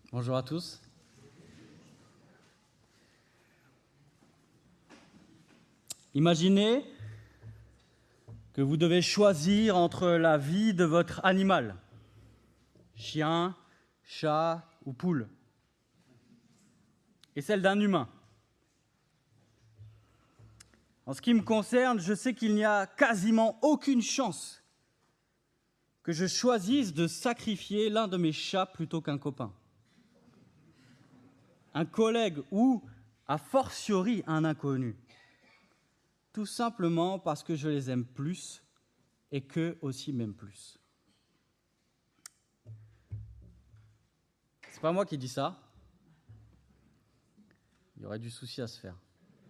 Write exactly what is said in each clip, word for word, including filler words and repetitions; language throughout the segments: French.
Bonjour à tous. Imaginez que vous devez choisir entre la vie de votre animal, chien, chat ou poule, et celle d'un humain. En ce qui me concerne, je sais qu'il n'y a quasiment aucune chance que je choisisse de sacrifier l'un de mes chats plutôt qu'un copain, un collègue ou, a fortiori, un inconnu. Tout simplement parce que je les aime plus et qu'eux aussi m'aiment plus. C'est pas moi qui dis ça. Il y aurait du souci à se faire.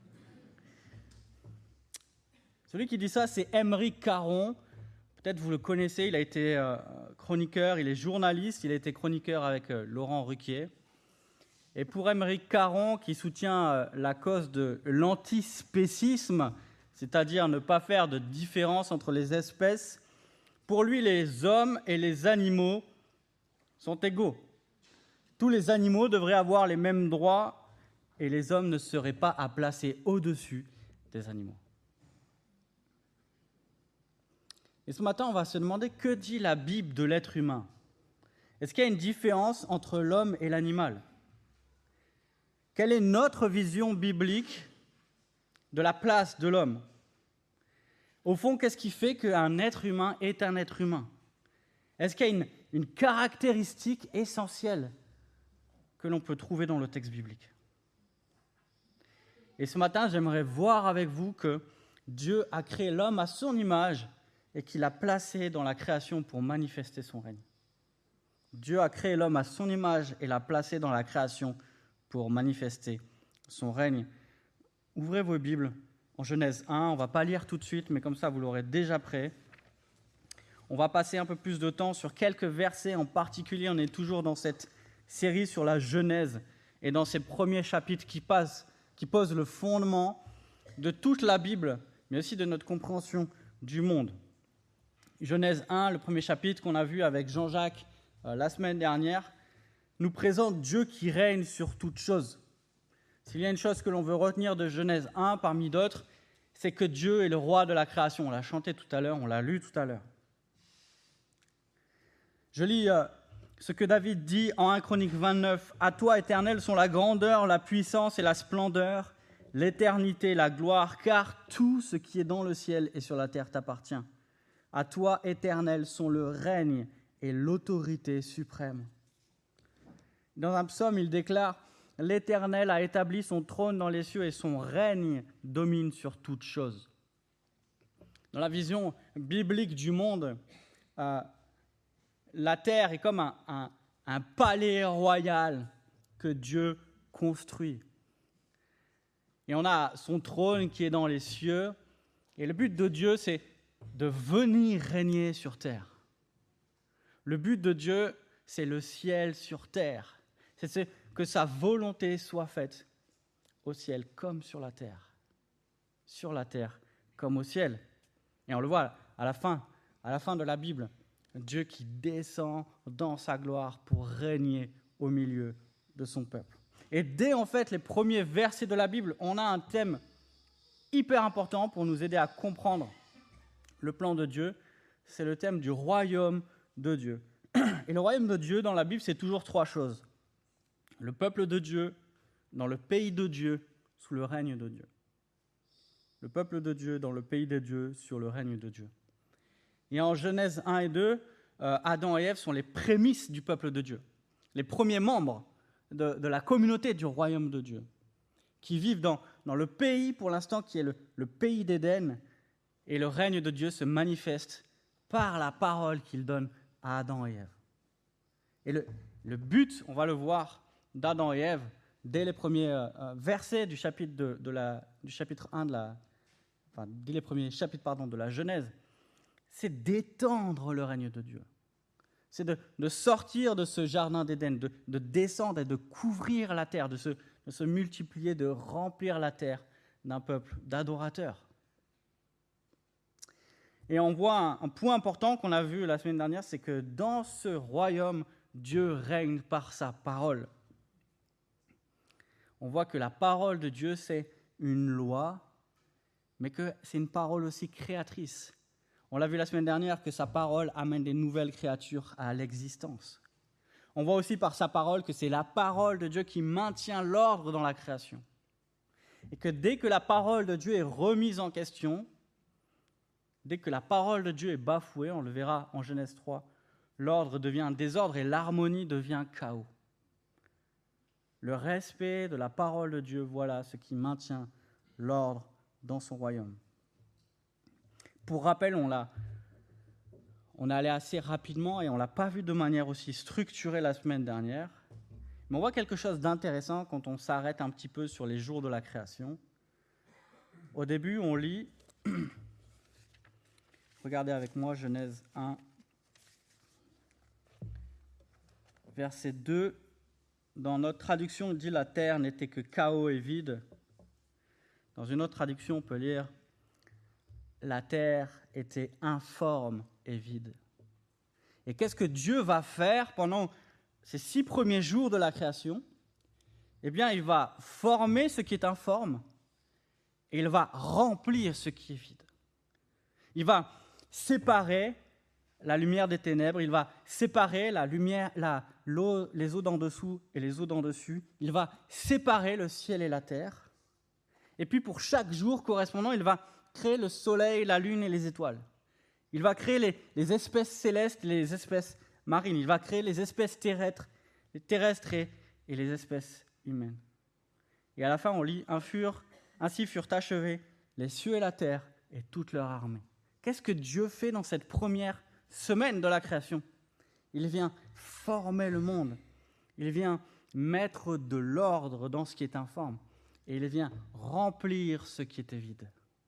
Celui qui dit ça, c'est Aymeric Caron. Peut-être vous le connaissez, il a été euh, chroniqueur, il est journaliste, il a été chroniqueur avec euh, Laurent Ruquier. Et pour Aymeric Caron, qui soutient euh, la cause de l'antispécisme, c'est-à-dire ne pas faire de différence entre les espèces, pour lui, les hommes et les animaux sont égaux. Tous les animaux devraient avoir les mêmes droits et les hommes ne seraient pas à placer au-dessus des animaux. Et ce matin, on va se demander que dit la Bible de l'être humain. Est-ce qu'il y a une différence entre l'homme et l'animal ? Quelle est notre vision biblique de la place de l'homme ? Au fond, qu'est-ce qui fait qu'un être humain est un être humain ? Est-ce qu'il y a une, une caractéristique essentielle que l'on peut trouver dans le texte biblique ? Et ce matin, j'aimerais voir avec vous que Dieu a créé l'homme à son image et qu'il l'a placé dans la création pour manifester son règne. Dieu a créé l'homme à son image et l'a placé dans la création pour manifester son règne. Ouvrez vos Bibles en Genèse un, on ne va pas lire tout de suite, mais comme ça vous l'aurez déjà prêt. On va passer un peu plus de temps sur quelques versets en particulier. On est toujours dans cette série sur la Genèse et dans ces premiers chapitres qui, passent, qui posent le fondement de toute la Bible, mais aussi de notre compréhension du monde. Genèse un, le premier chapitre qu'on a vu avec Jean-Jacques euh, la semaine dernière, nous présente Dieu qui règne sur toutes choses. S'il y a une chose que l'on veut retenir de Genèse un parmi d'autres, c'est que Dieu est le roi de la création. On l'a chanté tout à l'heure, on l'a lu tout à l'heure. Je lis euh, ce que David dit en premier Chroniques vingt-neuf. « À toi, Éternel, sont la grandeur, la puissance et la splendeur, l'éternité, la gloire, car tout ce qui est dans le ciel et sur la terre t'appartient. À toi, Éternel, sont le règne et l'autorité suprême. » Dans un psaume, il déclare « L'Éternel a établi son trône dans les cieux et son règne domine sur toutes choses. » Dans la vision biblique du monde, euh, la terre est comme un, un, un palais royal que Dieu construit. Et on a son trône qui est dans les cieux. Et le but de Dieu, c'est de venir régner sur terre. Le but de Dieu, c'est le ciel sur terre. C'est que sa volonté soit faite au ciel comme sur la terre. Sur la terre comme au ciel. Et on le voit à la fin, à la fin de la Bible, Dieu qui descend dans sa gloire pour régner au milieu de son peuple. Et dès en fait les premiers versets de la Bible, on a un thème hyper important pour nous aider à comprendre le plan de Dieu. C'est le thème du royaume de Dieu. Et le royaume de Dieu dans la Bible, c'est toujours trois choses. Le peuple de Dieu, dans le pays de Dieu, sous le règne de Dieu. Le peuple de Dieu, dans le pays de Dieu, sur le règne de Dieu. Et en Genèse un et deux, euh, Adam et Ève sont les prémices du peuple de Dieu. Les premiers membres de, de la communauté du royaume de Dieu. Qui vivent dans, dans le pays, pour l'instant, qui est le, le pays d'Éden. Et le règne de Dieu se manifeste par la parole qu'il donne à Adam et Ève. Et le, le but, on va le voir, d'Adam et Ève, dès les premiers euh, versets du chapitre, de, de la, du chapitre un, de la, enfin, dès les premiers chapitres pardon, de la Genèse, c'est d'étendre le règne de Dieu. C'est de, de sortir de ce jardin d'Éden, de, de descendre et de couvrir la terre, de se, de se multiplier, de remplir la terre d'un peuple d'adorateurs. Et on voit un, un point important qu'on a vu la semaine dernière, c'est que dans ce royaume Dieu règne par sa parole. On voit que la parole de Dieu, c'est une loi, mais que c'est une parole aussi créatrice. On l'a vu la semaine dernière que sa parole amène des nouvelles créatures à l'existence. On voit aussi par sa parole que c'est la parole de Dieu qui maintient l'ordre dans la création. Et que dès que la parole de Dieu est remise en question, dès que la parole de Dieu est bafouée, on le verra en Genèse trois, l'ordre devient un désordre et l'harmonie devient chaos. Le respect de la parole de Dieu, voilà ce qui maintient l'ordre dans son royaume. Pour rappel, on l'a, on est allé assez rapidement et on ne l'a pas vu de manière aussi structurée la semaine dernière. Mais on voit quelque chose d'intéressant quand on s'arrête un petit peu sur les jours de la création. Au début, on lit, regardez avec moi Genèse un, verset deux. Dans notre traduction, il dit « La terre n'était que chaos et vide ». Dans une autre traduction, on peut lire « La terre était informe et vide ». Et qu'est-ce que Dieu va faire pendant ces six premiers jours de la création? Eh bien, il va former ce qui est informe et il va remplir ce qui est vide. Il va séparer la lumière des ténèbres, il va séparer la lumière, la, l'eau, les eaux d'en dessous et les eaux d'en dessus. Il va séparer le ciel et la terre. Et puis pour chaque jour correspondant, il va créer le soleil, la lune et les étoiles. Il va créer les, les espèces célestes, les espèces marines. Il va créer les espèces terrestres, les terrestres et, et les espèces humaines. Et à la fin, on lit « Furent, ainsi furent achevés les cieux et la terre et toute leur armée ». Qu'est-ce que Dieu fait dans cette première semaine de la création? Il vient former le monde. Il vient mettre de l'ordre dans ce qui est informe. Et il vient remplir ce qui était vide.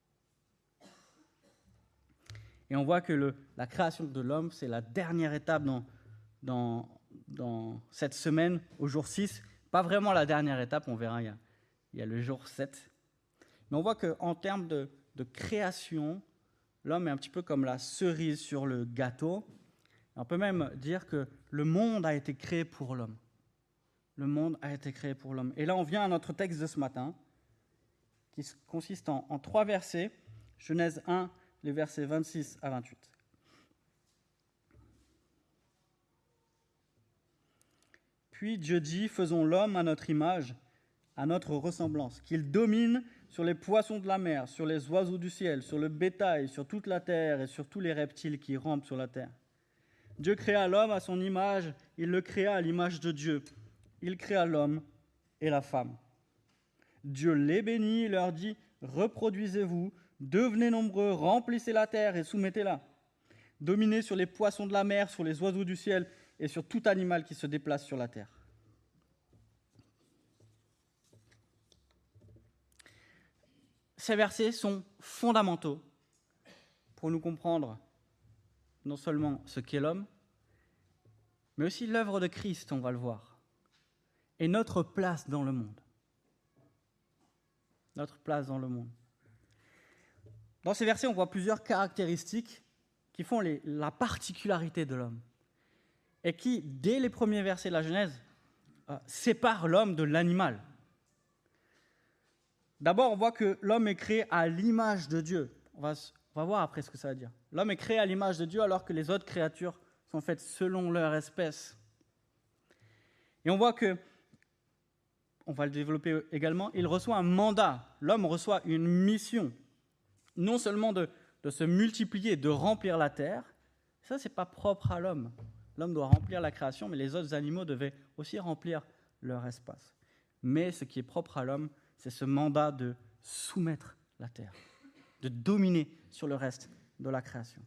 Et on voit que le, la création de l'homme, c'est la dernière étape dans, dans, dans cette semaine, au jour six. Pas vraiment la dernière étape, on verra, il y a, il y a le jour sept. Mais on voit qu'en termes de, de création, l'homme est un petit peu comme la cerise sur le gâteau. On peut même dire que le monde a été créé pour l'homme. Le monde a été créé pour l'homme. Et là, on vient à notre texte de ce matin, qui consiste en, en trois versets. Genèse un, les versets vingt-six à vingt-huit. Puis Dieu dit, faisons l'homme à notre image, à notre ressemblance, qu'il domine sur les poissons de la mer, sur les oiseaux du ciel, sur le bétail, sur toute la terre et sur tous les reptiles qui rampent sur la terre. Dieu créa l'homme à son image, il le créa à l'image de Dieu. Il créa l'homme et la femme. Dieu les bénit et leur dit, reproduisez-vous, devenez nombreux, remplissez la terre et soumettez-la. Dominez sur les poissons de la mer, sur les oiseaux du ciel et sur tout animal qui se déplace sur la terre. Ces versets sont fondamentaux pour nous comprendre non seulement ce qu'est l'homme, mais aussi l'œuvre de Christ, on va le voir, et notre place dans le monde. Notre place dans le monde. Dans ces versets, on voit plusieurs caractéristiques qui font les, la particularité de l'homme et qui, dès les premiers versets de la Genèse, euh, séparent l'homme de l'animal. D'abord, on voit que l'homme est créé à l'image de Dieu. On va, on va voir après ce que ça veut dire. L'homme est créé à l'image de Dieu alors que les autres créatures sont faites selon leur espèce. Et on voit que, on va le développer également, il reçoit un mandat. L'homme reçoit une mission. Non seulement de, de se multiplier, de remplir la terre. Ça, ce n'est pas propre à l'homme. L'homme doit remplir la création, mais les autres animaux devaient aussi remplir leur espace. Mais ce qui est propre à l'homme, c'est ce mandat de soumettre la terre, de dominer sur le reste de la création.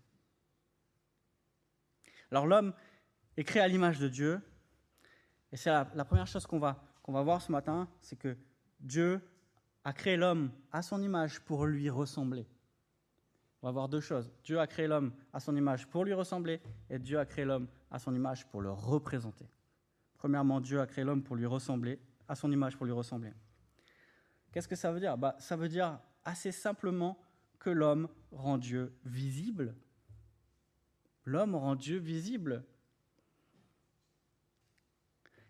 Alors l'homme est créé à l'image de Dieu, et c'est la, la première chose qu'on va, qu'on va voir ce matin, c'est que Dieu a créé l'homme à son image pour lui ressembler. On va voir deux choses. Dieu a créé l'homme à son image pour lui ressembler, et Dieu a créé l'homme à son image pour le représenter. Premièrement, Dieu a créé l'homme pour lui ressembler, à son image pour lui ressembler. Qu'est-ce que ça veut dire? Bah, ça veut dire assez simplement que l'homme rend Dieu visible. L'homme rend Dieu visible.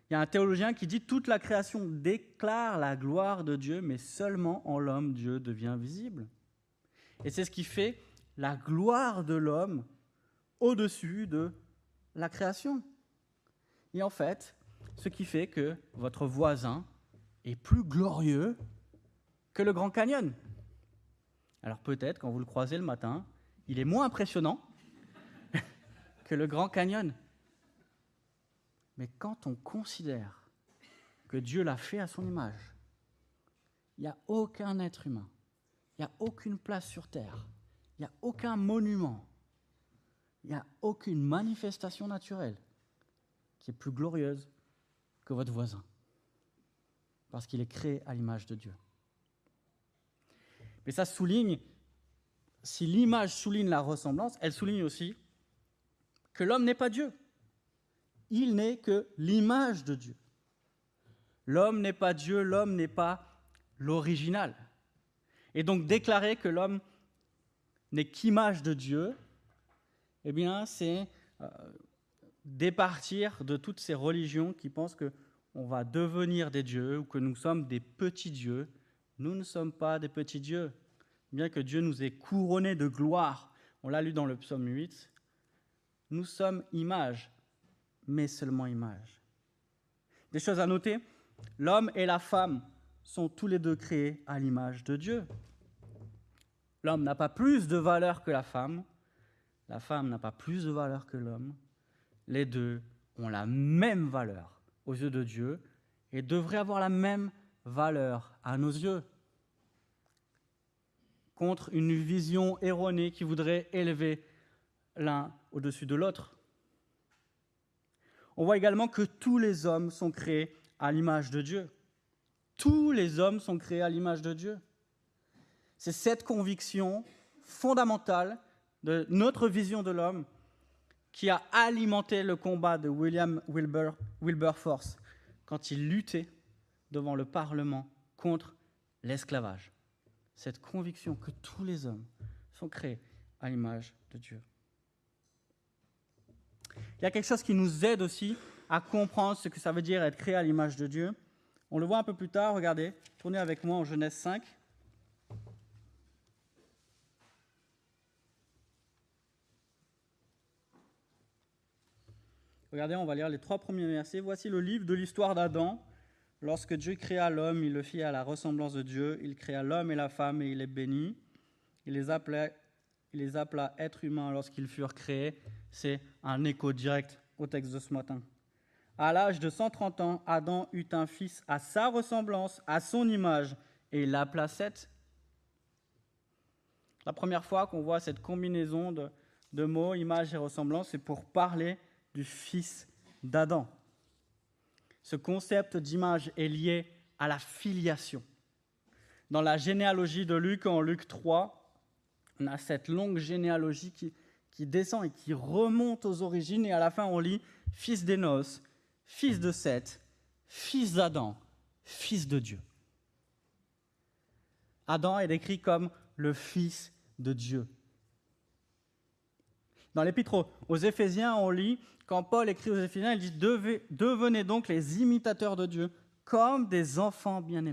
Il y a un théologien qui dit « Toute la création déclare la gloire de Dieu, mais seulement en l'homme, Dieu devient visible. » Et c'est ce qui fait la gloire de l'homme au-dessus de la création. Et en fait, ce qui fait que votre voisin est plus glorieux que le Grand Canyon. Alors peut-être, quand vous le croisez le matin, il est moins impressionnant que le Grand Canyon. Mais quand on considère que Dieu l'a fait à son image, il n'y a aucun être humain, il n'y a aucune place sur terre, il n'y a aucun monument, il n'y a aucune manifestation naturelle qui est plus glorieuse que votre voisin, parce qu'il est créé à l'image de Dieu. Mais ça souligne, si l'image souligne la ressemblance, elle souligne aussi que l'homme n'est pas Dieu. Il n'est que l'image de Dieu. L'homme n'est pas Dieu, l'homme n'est pas l'original. Et donc déclarer que l'homme n'est qu'image de Dieu, eh bien, c'est euh, départir de toutes ces religions qui pensent qu'on va devenir des dieux ou que nous sommes des petits dieux. Nous ne sommes pas des petits dieux. Bien que Dieu nous ait couronnés de gloire, on l'a lu dans le psaume huit, nous sommes images, mais seulement images. Des choses à noter, l'homme et la femme sont tous les deux créés à l'image de Dieu. L'homme n'a pas plus de valeur que la femme, la femme n'a pas plus de valeur que l'homme. Les deux ont la même valeur aux yeux de Dieu et devraient avoir la même valeur à nos yeux. Contre une vision erronée qui voudrait élever l'un au-dessus de l'autre. On voit également que tous les hommes sont créés à l'image de Dieu. Tous les hommes sont créés à l'image de Dieu. C'est cette conviction fondamentale de notre vision de l'homme qui a alimenté le combat de William Wilber, Wilberforce quand il luttait devant le Parlement contre l'esclavage. Cette conviction que tous les hommes sont créés à l'image de Dieu. Il y a quelque chose qui nous aide aussi à comprendre ce que ça veut dire être créé à l'image de Dieu. On le voit un peu plus tard, regardez, tournez avec moi en Genèse cinq. Regardez, on va lire les trois premiers versets. Voici le livre de l'histoire d'Adam. Lorsque Dieu créa l'homme, il le fit à la ressemblance de Dieu. Il créa l'homme et la femme et il les bénit. Il les appela, il les appela êtres humains lorsqu'ils furent créés. C'est un écho direct au texte de ce matin. À l'âge de cent trente ans, Adam eut un fils à sa ressemblance, à son image, et il l'appela Seth. La première fois qu'on voit cette combinaison de, de mots, image et ressemblance, c'est pour parler du fils d'Adam. Ce concept d'image est lié à la filiation. Dans la généalogie de Luc, en Luc trois, on a cette longue généalogie qui, qui descend et qui remonte aux origines, et à la fin on lit « fils d'Énos, fils de Seth, fils d'Adam, fils de Dieu ». Adam est décrit comme le fils de Dieu. Dans l'épître aux Éphésiens, on lit, quand Paul écrit aux Éphésiens, il dit « Devenez donc les imitateurs de Dieu, comme des enfants bien-aimés ».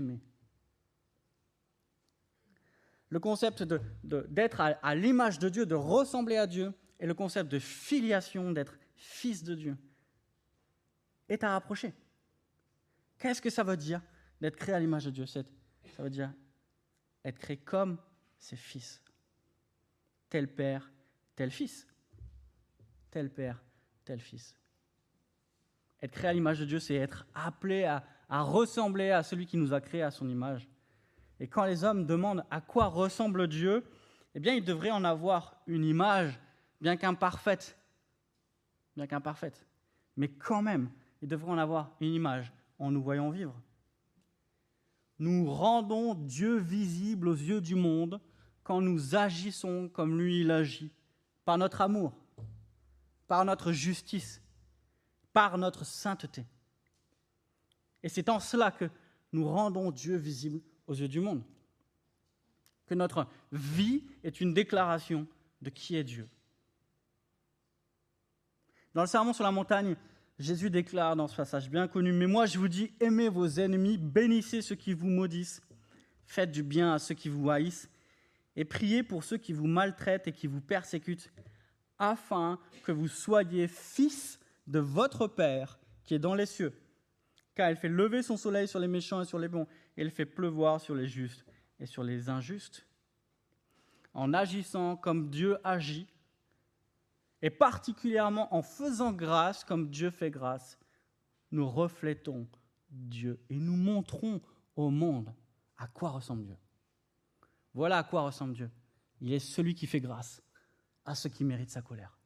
Le concept de, de, d'être à, à l'image de Dieu, de ressembler à Dieu, et le concept de filiation, d'être fils de Dieu, est à rapprocher. Qu'est-ce que ça veut dire d'être créé à l'image de Dieu ? Ça veut dire être créé comme ses fils. Tel père, tel fils. Tel père, tel fils. Être créé à l'image de Dieu, c'est être appelé à, à ressembler à celui qui nous a créés à son image. Et quand les hommes demandent à quoi ressemble Dieu, eh bien, ils devraient en avoir une image, bien qu'imparfaite. Bien qu'imparfaite. Mais quand même, ils devraient en avoir une image en nous voyant vivre. Nous rendons Dieu visible aux yeux du monde quand nous agissons comme lui il agit, par notre amour, par notre justice, par notre sainteté. Et c'est en cela que nous rendons Dieu visible aux yeux du monde. Que notre vie est une déclaration de qui est Dieu. Dans le Sermon sur la montagne, Jésus déclare dans ce passage bien connu, « Mais moi je vous dis, aimez vos ennemis, bénissez ceux qui vous maudissent, faites du bien à ceux qui vous haïssent, et priez pour ceux qui vous maltraitent et qui vous persécutent, afin que vous soyez fils de votre Père qui est dans les cieux. Car il fait lever son soleil sur les méchants et sur les bons, et il fait pleuvoir sur les justes et sur les injustes. » En agissant comme Dieu agit, et particulièrement en faisant grâce comme Dieu fait grâce, nous reflétons Dieu et nous montrons au monde à quoi ressemble Dieu. Voilà à quoi ressemble Dieu. Il est celui qui fait grâce à ceux qui méritent sa colère.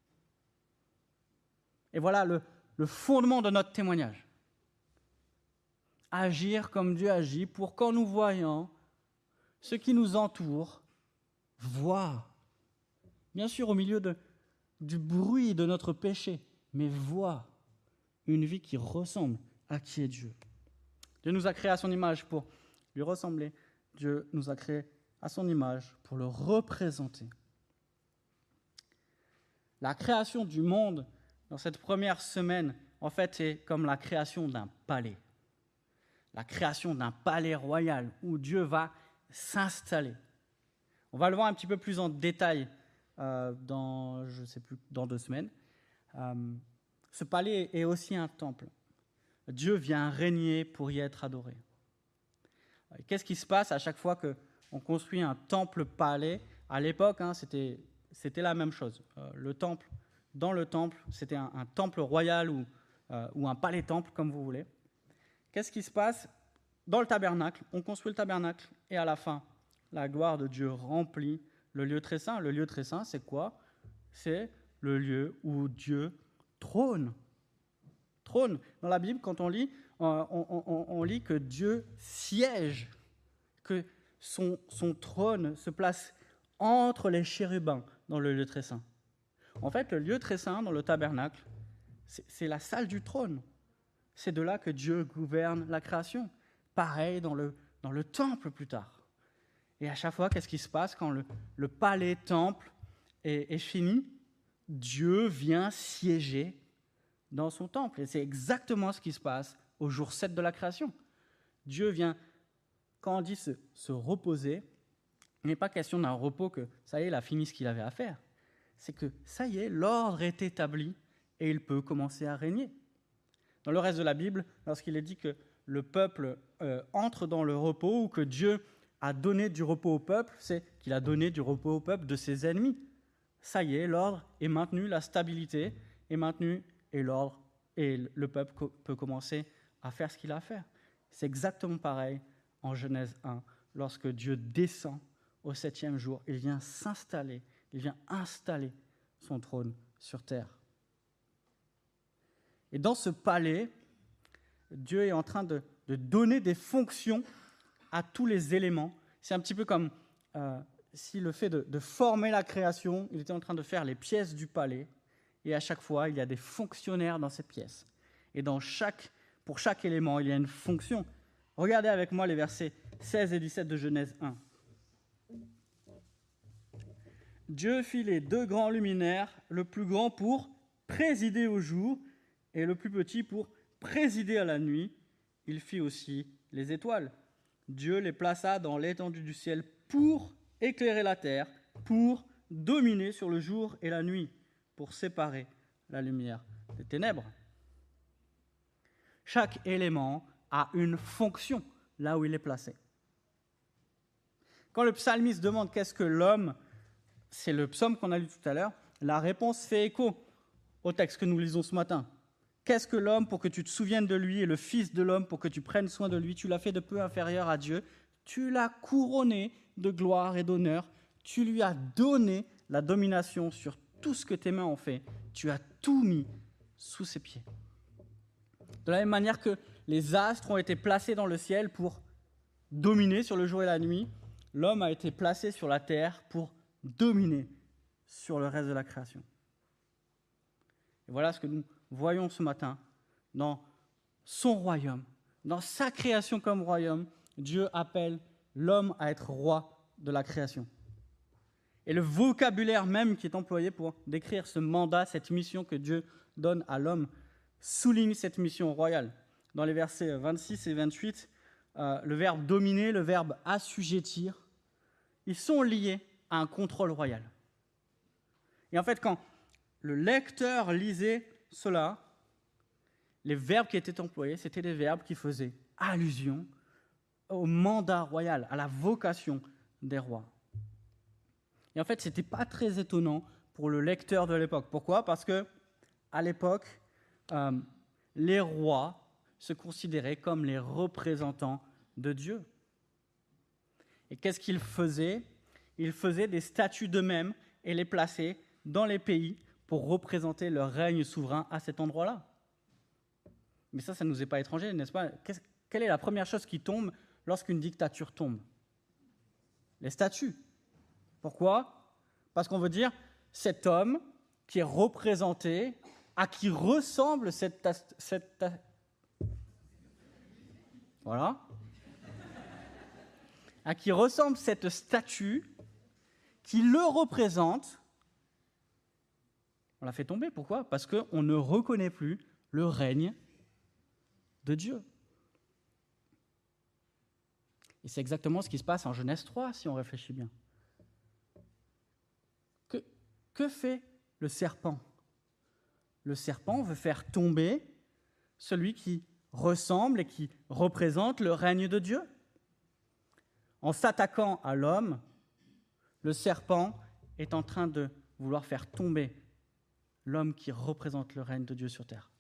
Et voilà le, le fondement de notre témoignage. Agir comme Dieu agit pour qu'en nous voyant, ceux qui nous entourent voient, bien sûr au milieu de, du bruit de notre péché, mais voient une vie qui ressemble à qui est Dieu. Dieu nous a créés à son image pour lui ressembler. Dieu nous a créés à son image pour le représenter. La création du monde dans cette première semaine, en fait, est comme la création d'un palais. La création d'un palais royal où Dieu va s'installer. On va le voir un petit peu plus en détail euh, dans, je sais plus, dans deux semaines. Euh, ce palais est aussi un temple. Dieu vient régner pour y être adoré. Qu'est-ce qui se passe à chaque fois qu'on construit un temple-palais ? À l'époque, hein, c'était, c'était la même chose. Euh, le temple, dans le temple, c'était un, un temple royal ou, euh, ou un palais-temple, comme vous voulez. Qu'est-ce qui se passe ? Dans le tabernacle, on construit le tabernacle et à la fin, la gloire de Dieu remplit le lieu très saint. Le lieu très saint, c'est quoi ? C'est le lieu où Dieu trône. Trône. Dans la Bible, quand on lit, on, on, on, on lit que Dieu siège, que son, son trône se place entre les chérubins dans le lieu très saint. En fait, le lieu très saint dans le tabernacle, c'est, c'est la salle du trône. C'est de là que Dieu gouverne la création. Pareil dans le, dans le temple plus tard. Et à chaque fois, qu'est-ce qui se passe quand le, le palais-temple est, est fini ? Dieu vient siéger dans son temple. Et c'est exactement ce qui se passe au jour sept de la création. Dieu vient, quand on dit se, se reposer, il n'est pas question d'un repos que, ça y est, il a fini ce qu'il avait à faire. C'est que, ça y est, l'ordre est établi et il peut commencer à régner. Dans le reste de la Bible, lorsqu'il est dit que le peuple euh, entre dans le repos ou que Dieu a donné du repos au peuple, c'est qu'il a donné du repos au peuple de ses ennemis. Ça y est, l'ordre est maintenu, la stabilité est maintenue et l'ordre et le peuple co- peut commencer à faire ce qu'il a à faire. C'est exactement pareil en Genèse un. Lorsque Dieu descend au septième jour, il vient s'installer, il vient installer son trône sur terre. Et dans ce palais, Dieu est en train de, de donner des fonctions à tous les éléments. C'est un petit peu comme euh, si le fait de, de former la création, il était en train de faire les pièces du palais, et à chaque fois, il y a des fonctionnaires dans ces pièces. Et dans chaque, pour chaque élément, il y a une fonction. Regardez avec moi les versets seize et dix-sept de Genèse un. Dieu fit les deux grands luminaires, le plus grand pour présider au jour, et le plus petit pour présider à la nuit. Il fit aussi les étoiles. Dieu les plaça dans l'étendue du ciel pour éclairer la terre, pour dominer sur le jour et la nuit, pour séparer la lumière des ténèbres. Chaque élément a une fonction là où il est placé. Quand le psalmiste demande qu'est-ce que l'homme, c'est le psaume qu'on a lu tout à l'heure, la réponse fait écho au texte que nous lisons ce matin. Qu'est-ce que l'homme pour que tu te souviennes de lui et le fils de l'homme pour que tu prennes soin de lui ? Tu l'as fait de peu inférieur à Dieu. Tu l'as couronné de gloire et d'honneur. Tu lui as donné la domination sur tout ce que tes mains ont fait. Tu as tout mis sous ses pieds. De la même manière que les astres ont été placés dans le ciel pour dominer sur le jour et la nuit, l'homme a été placé sur la terre pour dominer sur le reste de la création. Et voilà ce que nous voyons ce matin dans son royaume, dans sa création comme royaume. Dieu appelle l'homme à être roi de la création. Et le vocabulaire même qui est employé pour décrire ce mandat, cette mission que Dieu donne à l'homme souligne cette mission royale. Dans les versets vingt-six et vingt-huit, euh, le verbe dominer, le verbe assujettir, ils sont liés à un contrôle royal. Et en fait, quand le lecteur lisait cela, les verbes qui étaient employés, c'était des verbes qui faisaient allusion au mandat royal, à la vocation des rois. Et en fait, ce n'était pas très étonnant pour le lecteur de l'époque. Pourquoi ? Parce que à l'époque, euh, les rois se considéraient comme les représentants de Dieu. Et qu'est-ce qu'ils faisaient ? Ils faisaient des statues d'eux-mêmes et les plaçaient dans les pays pour représenter leur règne souverain à cet endroit-là. Mais ça, ça ne nous est pas étranger, n'est-ce pas ? Qu'est-ce, quelle est la première chose qui tombe lorsqu'une dictature tombe ? Les statues. Pourquoi ? Parce qu'on veut dire cet homme qui est représenté, à qui ressemble cette... cette voilà. À qui ressemble cette statue qui le représente. On la fait tomber. Pourquoi ? Parce qu'on ne reconnaît plus le règne de Dieu. Et c'est exactement ce qui se passe en Genèse trois, si on réfléchit bien. Que, que fait le serpent ? Le serpent veut faire tomber celui qui ressemble et qui représente le règne de Dieu. En s'attaquant à l'homme, le serpent est en train de vouloir faire tomber l'homme qui représente le règne de Dieu sur terre.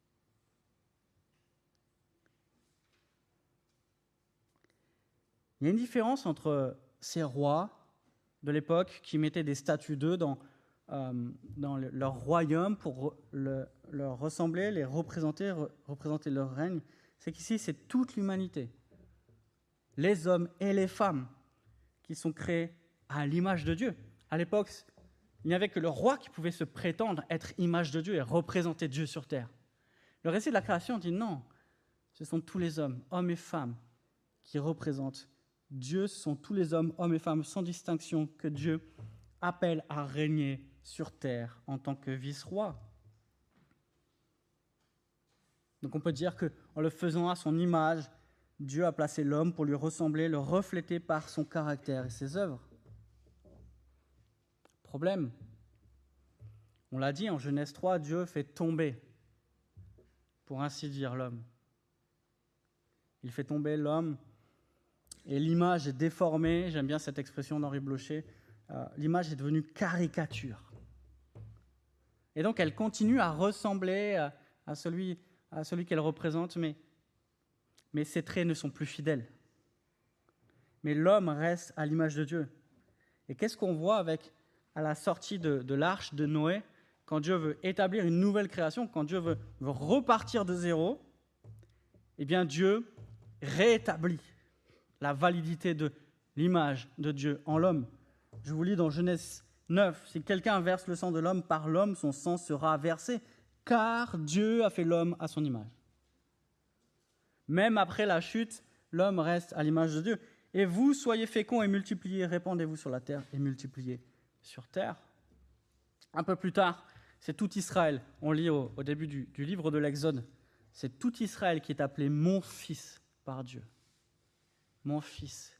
Il y a une différence entre ces rois de l'époque qui mettaient des statues d'eux dans, euh, dans le, leur royaume pour le, leur ressembler, les représenter, re, représenter leur règne. C'est qu'ici, c'est toute l'humanité, les hommes et les femmes qui sont créés à l'image de Dieu. À l'époque, il n'y avait que le roi qui pouvait se prétendre être image de Dieu et représenter Dieu sur terre. Le récit de la création dit non, ce sont tous les hommes, hommes et femmes, qui représentent Dieu. Ce sont tous les hommes, hommes et femmes, sans distinction, que Dieu appelle à régner sur terre en tant que vice-roi. Donc on peut dire qu'en le faisant à son image, Dieu a placé l'homme pour lui ressembler, le refléter par son caractère et ses œuvres. Problème, on l'a dit en Genèse trois, Dieu fait tomber, pour ainsi dire, l'homme. Il fait tomber l'homme et l'image est déformée. J'aime bien cette expression d'Henri Blocher. Euh, l'image est devenue caricature. Et donc elle continue à ressembler à, à celui, à celui qu'elle représente, mais, mais ses traits ne sont plus fidèles. Mais l'homme reste à l'image de Dieu. Et qu'est-ce qu'on voit avec, à la sortie de, de l'arche de Noé, quand Dieu veut établir une nouvelle création, quand Dieu veut, veut repartir de zéro, eh bien Dieu réétablit la validité de l'image de Dieu en l'homme. Je vous lis dans Genèse neuf, « Si quelqu'un verse le sang de l'homme, par l'homme son sang sera versé, car Dieu a fait l'homme à son image. » Même après la chute, l'homme reste à l'image de Dieu. « Et vous, soyez féconds et multipliez, répandez-vous sur la terre et multipliez sur terre. » Un peu plus tard, c'est tout Israël. On lit au, au début du, du livre de l'Exode. C'est tout Israël qui est appelé « mon fils » par Dieu. Mon fils.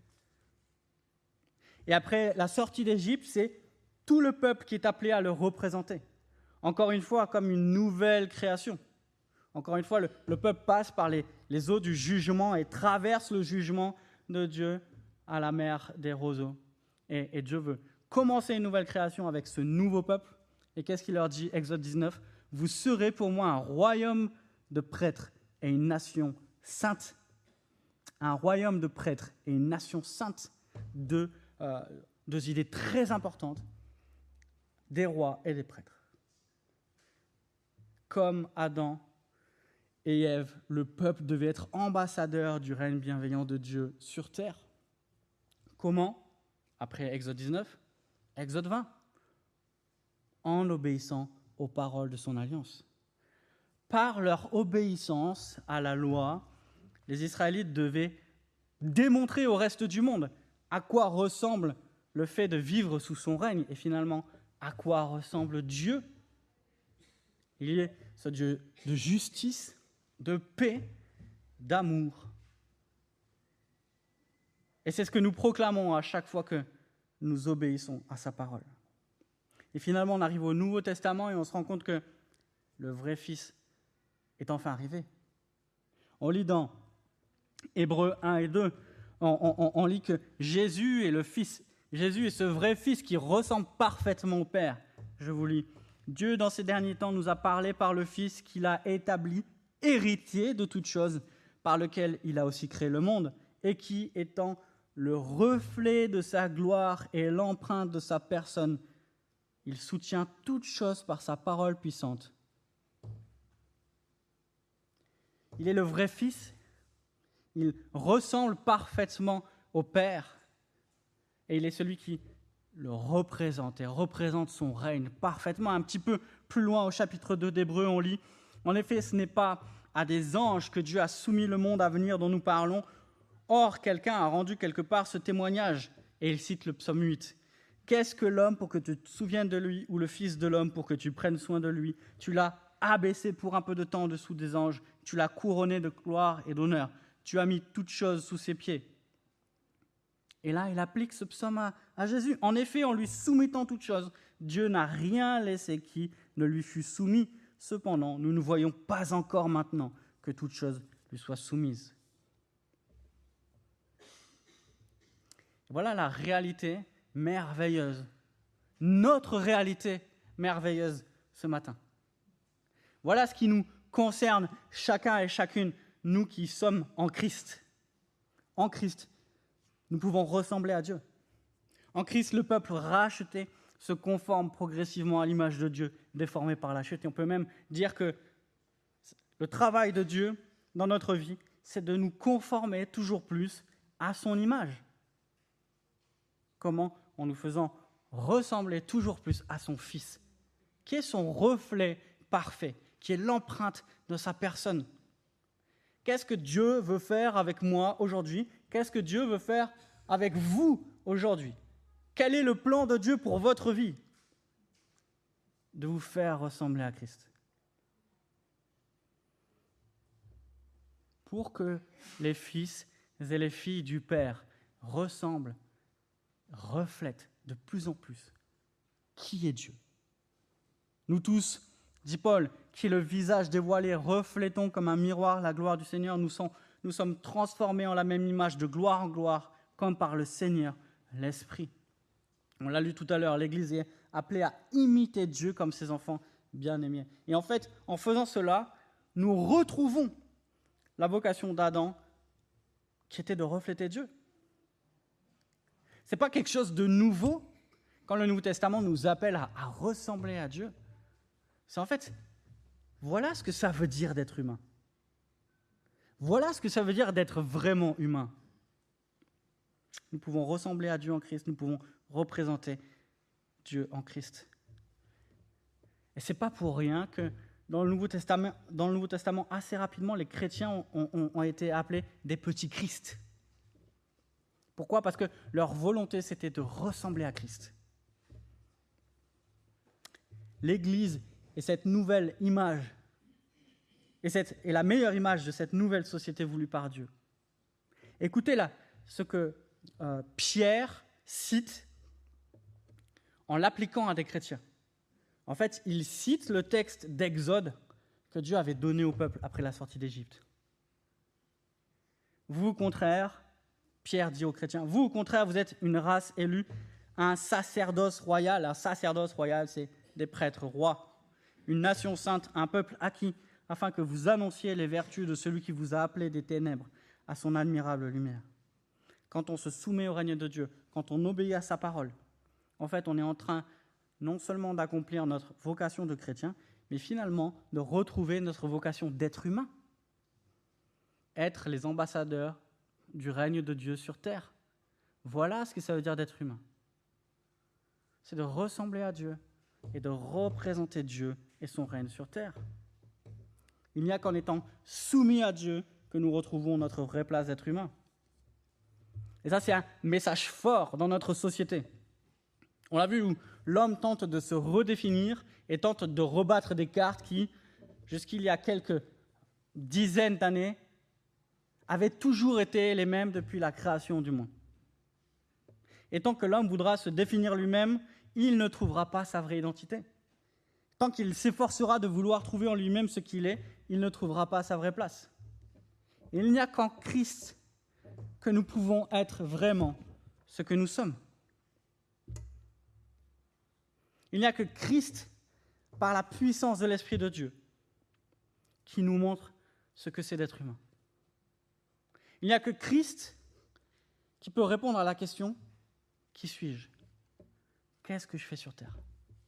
Et après la sortie d'Égypte, c'est tout le peuple qui est appelé à le représenter. Encore une fois, comme une nouvelle création. Encore une fois, le, le peuple passe par les, les eaux du jugement et traverse le jugement de Dieu à la mer des roseaux. Et, et Dieu veut commencer une nouvelle création avec ce nouveau peuple. Et qu'est-ce qu'il leur dit, Exode dix-neuf ? « Vous serez pour moi un royaume de prêtres et une nation sainte. » Un royaume de prêtres et une nation sainte, deux, euh, deux idées très importantes, des rois et des prêtres. Comme Adam et Ève, le peuple devait être ambassadeur du règne bienveillant de Dieu sur terre. Comment ? Après Exode dix-neuf, Exode vingt. En obéissant aux paroles de son alliance. Par leur obéissance à la loi, les Israélites devaient démontrer au reste du monde à quoi ressemble le fait de vivre sous son règne et finalement à quoi ressemble Dieu. Il est ce Dieu de justice, de paix, d'amour. Et c'est ce que nous proclamons à chaque fois que nous obéissons à sa parole. Et finalement, on arrive au Nouveau Testament et on se rend compte que le vrai Fils est enfin arrivé. On lit dans Hébreux un et deux, on, on, on lit que Jésus est le Fils. Jésus est ce vrai Fils qui ressemble parfaitement au Père. Je vous lis. Dieu, dans ces derniers temps, nous a parlé par le Fils qu'il a établi, héritier de toutes choses, par lequel il a aussi créé le monde, et qui, étant le reflet de sa gloire et l'empreinte de sa personne, il soutient toutes choses par sa parole puissante. Il est le vrai Fils, il ressemble parfaitement au Père, et il est celui qui le représente et représente son règne parfaitement. Un petit peu plus loin, au chapitre deux d'Hébreux, on lit « En effet, ce n'est pas à des anges que Dieu a soumis le monde à venir dont nous parlons. Or, quelqu'un a rendu quelque part ce témoignage. » Et il cite le psaume huit. « Qu'est-ce que l'homme pour que tu te souviennes de lui, ou le fils de l'homme pour que tu prennes soin de lui? Tu l'as abaissé pour un peu de temps en dessous des anges. Tu l'as couronné de gloire et d'honneur. Tu as mis toutes choses sous ses pieds. » Et là, il applique ce psaume à, à Jésus. En effet, en lui soumettant toutes choses, Dieu n'a rien laissé qui ne lui fût soumis. Cependant, nous ne voyons pas encore maintenant que toutes choses lui soient soumises. Voilà la réalité merveilleuse, notre réalité merveilleuse ce matin. Voilà ce qui nous concerne chacun et chacune, nous qui sommes en Christ. En Christ, nous pouvons ressembler à Dieu. En Christ, le peuple racheté se conforme progressivement à l'image de Dieu, déformée par la chute. Et on peut même dire que le travail de Dieu dans notre vie, c'est de nous conformer toujours plus à son image. Comment? En nous faisant ressembler toujours plus à son Fils, qui est son reflet parfait, qui est l'empreinte de sa personne. Qu'est-ce que Dieu veut faire avec moi aujourd'hui? Qu'est-ce que Dieu veut faire avec vous aujourd'hui? Quel est le plan de Dieu pour votre vie? De vous faire ressembler à Christ. Pour que les fils et les filles du Père ressemblent, reflètent de plus en plus qui est Dieu. Nous tous, dit Paul, qui est le visage dévoilé, reflétons comme un miroir la gloire du Seigneur. Nous sommes, nous sommes transformés en la même image de gloire en gloire, comme par le Seigneur, l'Esprit. On l'a lu tout à l'heure, l'Église est appelée à imiter Dieu comme ses enfants bien-aimés. Et en fait, en faisant cela, nous retrouvons la vocation d'Adam qui était de refléter Dieu. Ce n'est pas quelque chose de nouveau quand le Nouveau Testament nous appelle à, à ressembler à Dieu. C'est en fait, voilà ce que ça veut dire d'être humain. Voilà ce que ça veut dire d'être vraiment humain. Nous pouvons ressembler à Dieu en Christ, nous pouvons représenter Dieu en Christ. Et ce n'est pas pour rien que dans le Nouveau Testament, dans le Nouveau Testament assez rapidement, les chrétiens ont, ont, ont été appelés des petits Christ. Pourquoi? Parce que leur volonté, c'était de ressembler à Christ. L'Église est cette nouvelle image, et, cette, et la meilleure image de cette nouvelle société voulue par Dieu. Écoutez là ce que euh, Pierre cite en l'appliquant à des chrétiens. En fait, il cite le texte d'Exode que Dieu avait donné au peuple après la sortie d'Égypte. Vous, au contraire, Pierre dit aux chrétiens, vous, au contraire, vous êtes une race élue, un sacerdoce royal. Un sacerdoce royal, c'est des prêtres rois. Une nation sainte, un peuple acquis, afin que vous annonciez les vertus de celui qui vous a appelé des ténèbres à son admirable lumière. Quand on se soumet au règne de Dieu, quand on obéit à sa parole, en fait, on est en train non seulement d'accomplir notre vocation de chrétien, mais finalement de retrouver notre vocation d'être humain. Être les ambassadeurs du règne de Dieu sur terre. Voilà ce que ça veut dire d'être humain. C'est de ressembler à Dieu et de représenter Dieu et son règne sur terre. Il n'y a qu'en étant soumis à Dieu que nous retrouvons notre vraie place d'être humain. Et ça, c'est un message fort dans notre société. On l'a vu où l'homme tente de se redéfinir et tente de rebattre des cartes qui, jusqu'il y a quelques dizaines d'années, avaient toujours été les mêmes depuis la création du monde. Et tant que l'homme voudra se définir lui-même, il ne trouvera pas sa vraie identité. Tant qu'il s'efforcera de vouloir trouver en lui-même ce qu'il est, il ne trouvera pas sa vraie place. Et il n'y a qu'en Christ que nous pouvons être vraiment ce que nous sommes. Il n'y a que Christ, par la puissance de l'Esprit de Dieu, qui nous montre ce que c'est d'être humain. Il n'y a que Christ qui peut répondre à la question « Qui suis-je ? Qu'est-ce que je fais sur terre ?»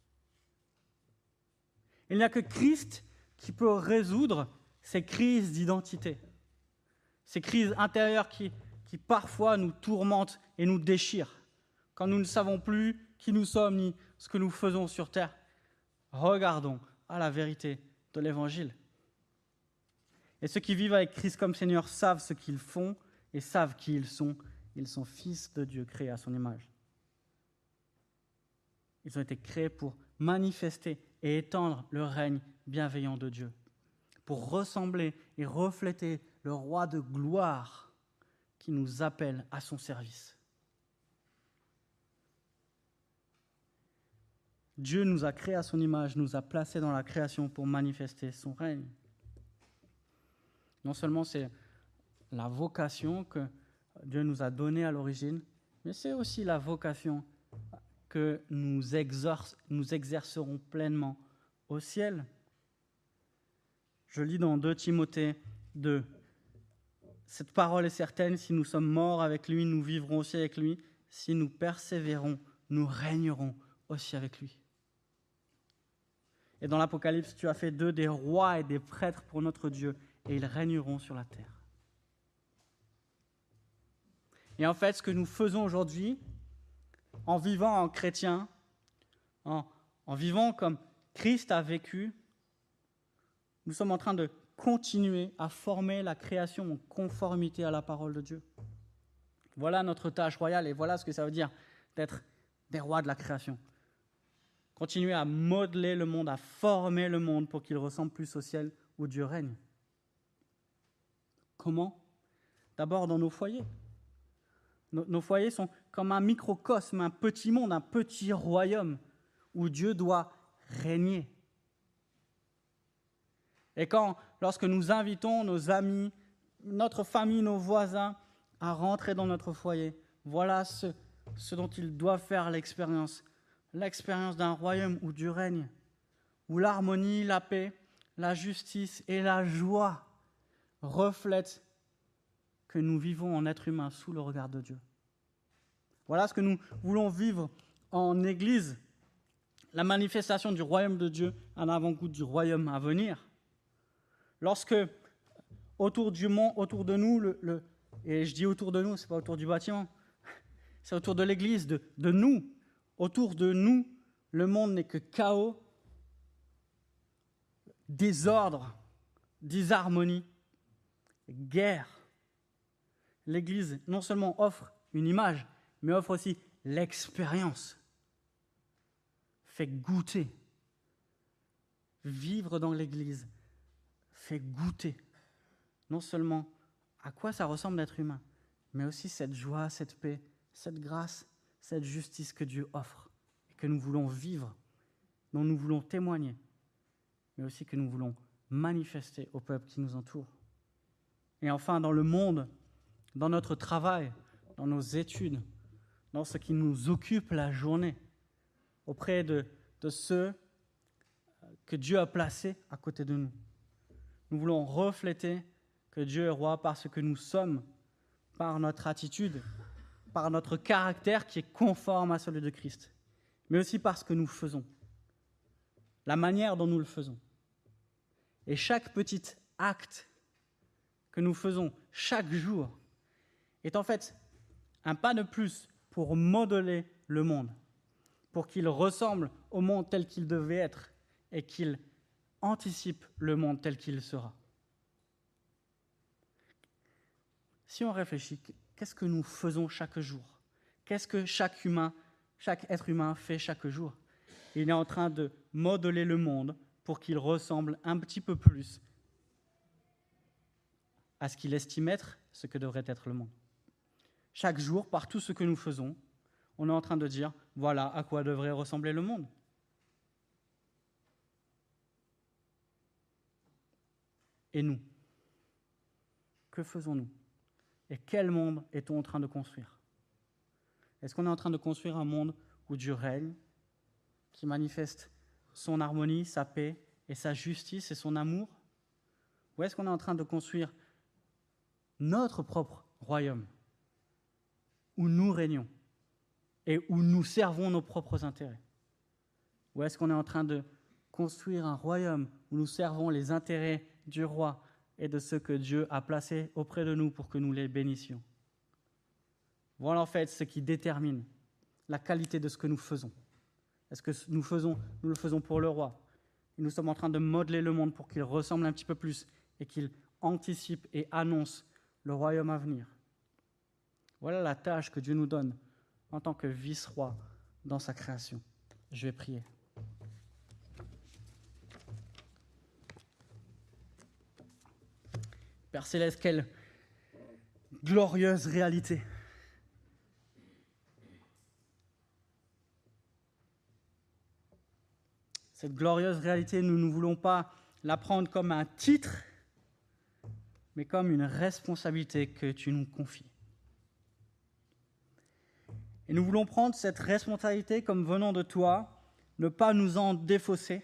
Il n'y a que Christ qui peut résoudre ces crises d'identité, ces crises intérieures qui, qui parfois nous tourmentent et nous déchirent, quand nous ne savons plus qui nous sommes ni ce que nous faisons sur terre. Regardons à la vérité de l'Évangile. Et ceux qui vivent avec Christ comme Seigneur savent ce qu'ils font et savent qui ils sont. Ils sont fils de Dieu, créés à son image. Ils ont été créés pour manifester et étendre le règne bienveillant de Dieu, pour ressembler et refléter le roi de gloire qui nous appelle à son service. Dieu nous a créés à son image, nous a placés dans la création pour manifester son règne. Non seulement c'est la vocation que Dieu nous a donnée à l'origine, mais c'est aussi la vocation que nous, exorce, nous exercerons pleinement au ciel. Je lis dans deux Timothée deux. Cette parole est certaine, si nous sommes morts avec lui, nous vivrons aussi avec lui. Si nous persévérons, nous régnerons aussi avec lui. Et dans l'Apocalypse, tu as fait d'eux des rois et des prêtres pour notre Dieu, et ils régneront sur la terre. Et en fait, ce que nous faisons aujourd'hui, en vivant en chrétien, en, en vivant comme Christ a vécu, nous sommes en train de continuer à former la création en conformité à la parole de Dieu. Voilà notre tâche royale et voilà ce que ça veut dire d'être des rois de la création. Continuer à modeler le monde, à former le monde pour qu'il ressemble plus au ciel où Dieu règne. Comment ? D'abord dans nos foyers. Nos, nos foyers sont comme un microcosme, un petit monde, un petit royaume où Dieu doit régner. Et quand, lorsque nous invitons nos amis, notre famille, nos voisins à rentrer dans notre foyer, voilà ce, ce dont ils doivent faire l'expérience. L'expérience d'un royaume où Dieu règne, où l'harmonie, la paix, la justice et la joie reflètent que nous vivons en être humain sous le regard de Dieu. Voilà ce que nous voulons vivre en Église, la manifestation du royaume de Dieu, un avant-goût du royaume à venir. Lorsque, autour du monde, autour de nous, le, le, et je dis autour de nous, ce n'est pas autour du bâtiment, c'est autour de l'Église, de, de nous, autour de nous, le monde n'est que chaos, désordre, disharmonie, guerre. L'Église non seulement offre une image, mais offre aussi l'expérience. Fait goûter. Vivre dans l'Église fait goûter non seulement à quoi ça ressemble d'être humain, mais aussi cette joie, cette paix, cette grâce, cette justice que Dieu offre et que nous voulons vivre, dont nous voulons témoigner, mais aussi que nous voulons manifester au peuple qui nous entoure. Et enfin, dans le monde, dans notre travail, dans nos études, dans ce qui nous occupe la journée, auprès de, de ceux que Dieu a placés à côté de nous. Nous voulons refléter que Dieu est roi parce que nous sommes, par notre attitude, par notre caractère qui est conforme à celui de Christ, mais aussi par ce que nous faisons, la manière dont nous le faisons. Et chaque petit acte que nous faisons chaque jour est en fait un pas de plus pour modeler le monde, pour qu'il ressemble au monde tel qu'il devait être et qu'il anticipe le monde tel qu'il sera. Si on réfléchit, qu'est-ce que nous faisons chaque jour ? Qu'est-ce que chaque humain, chaque être humain fait chaque jour ? Il est en train de modeler le monde pour qu'il ressemble un petit peu plus à ce qu'il estime être ce que devrait être le monde. Chaque jour, par tout ce que nous faisons, on est en train de dire, voilà à quoi devrait ressembler le monde. Et nous, que faisons-nous? Et quel monde est-on en train de construire? Est-ce qu'on est en train de construire un monde où Dieu règne, qui manifeste son harmonie, sa paix et sa justice et son amour? Ou est-ce qu'on est en train de construire notre propre royaume, où nous régnons et où nous servons nos propres intérêts? Ou est-ce qu'on est en train de construire un royaume où nous servons les intérêts du roi et de ceux que Dieu a placés auprès de nous pour que nous les bénissions? Voilà en fait ce qui détermine la qualité de ce que nous faisons. Est-ce que nous, faisons, nous le faisons pour le roi? Nous sommes en train de modeler le monde pour qu'il ressemble un petit peu plus et qu'il anticipe et annonce le royaume à venir. Voilà la tâche que Dieu nous donne en tant que vice-roi dans sa création. Je vais prier. Père Céleste, quelle glorieuse réalité. Cette glorieuse réalité, nous ne voulons pas la prendre comme un titre, mais comme une responsabilité que tu nous confies. Et nous voulons prendre cette responsabilité comme venant de toi, ne pas nous en défausser,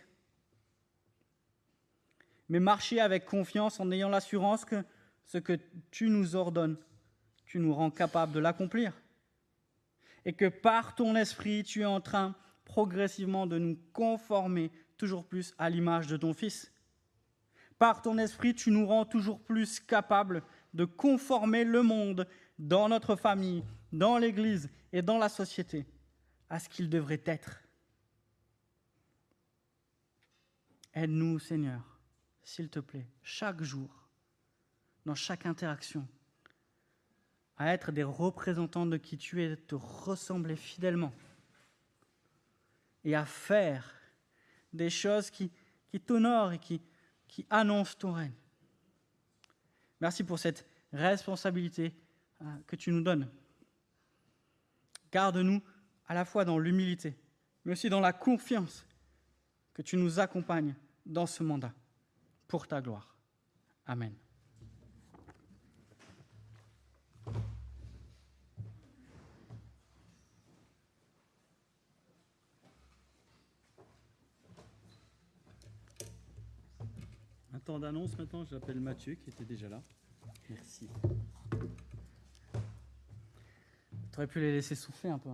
mais marcher avec confiance en ayant l'assurance que ce que tu nous ordonnes, tu nous rends capables de l'accomplir. Et que par ton esprit, tu es en train progressivement de nous conformer toujours plus à l'image de ton Fils. Par ton esprit, tu nous rends toujours plus capables de conformer le monde dans notre famille, dans l'Église et dans la société à ce qu'il devrait être. Aide-nous, Seigneur, s'il te plaît, chaque jour, dans chaque interaction, à être des représentants de qui tu es, de te ressembler fidèlement et à faire des choses qui, qui t'honorent et qui, qui annoncent ton règne. Merci pour cette responsabilité euh, que tu nous donnes. Garde-nous à la fois dans l'humilité, mais aussi dans la confiance que tu nous accompagnes dans ce mandat, pour ta gloire. Amen. Un temps d'annonce maintenant, j'appelle Mathieu qui était déjà là. Merci. Tu aurais pu les laisser souffler un peu.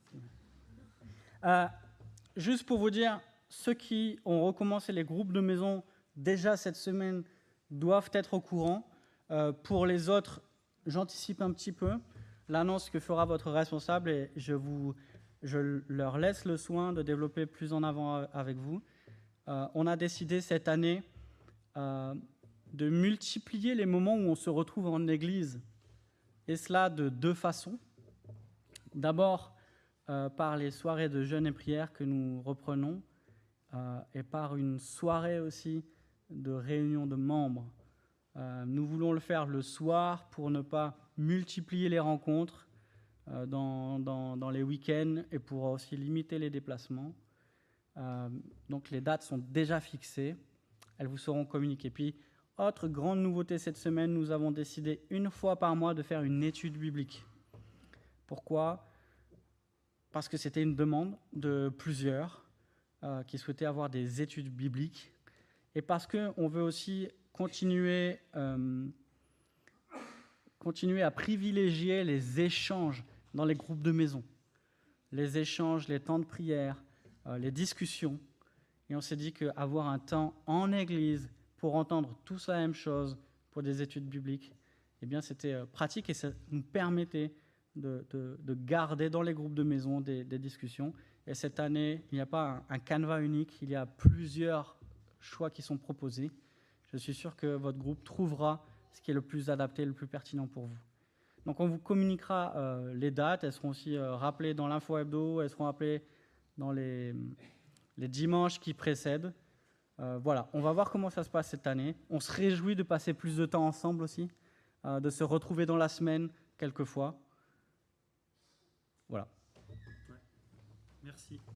Euh, juste pour vous dire, ceux qui ont recommencé les groupes de maison déjà cette semaine doivent être au courant. Euh, pour les autres, j'anticipe un petit peu l'annonce que fera votre responsable et je, vous, je leur laisse le soin de développer plus en avant avec vous. Euh, on a décidé cette année euh, de multiplier les moments où on se retrouve en église, et cela de deux façons. D'abord, euh, par les soirées de jeûne et prière que nous reprenons, euh, et par une soirée aussi de réunion de membres. Euh, nous voulons le faire le soir pour ne pas multiplier les rencontres euh, dans, dans, dans les week-ends et pour aussi limiter les déplacements. Euh, donc les dates sont déjà fixées, elles vous seront communiquées. Puis, autre grande nouveauté cette semaine, nous avons décidé une fois par mois de faire une étude biblique. Pourquoi ? Parce que c'était une demande de plusieurs euh, qui souhaitaient avoir des études bibliques et parce qu'on veut aussi continuer, euh, continuer à privilégier les échanges dans les groupes de maison. Les échanges, les temps de prière, euh, les discussions. Et on s'est dit qu'avoir un temps en église pour entendre tous la même chose pour des études bibliques, eh bien c'était euh, pratique et ça nous permettait De, de, de garder dans les groupes de maison des, des discussions. Et cette année, il n'y a pas un, un canevas unique, il y a plusieurs choix qui sont proposés. Je suis sûr que votre groupe trouvera ce qui est le plus adapté, le plus pertinent pour vous. Donc on vous communiquera euh, les dates, elles seront aussi euh, rappelées dans l'info hebdo, elles seront rappelées dans les, les dimanches qui précèdent. Euh, voilà, on va voir comment ça se passe cette année. On se réjouit de passer plus de temps ensemble aussi, euh, de se retrouver dans la semaine quelquefois. Voilà. Merci.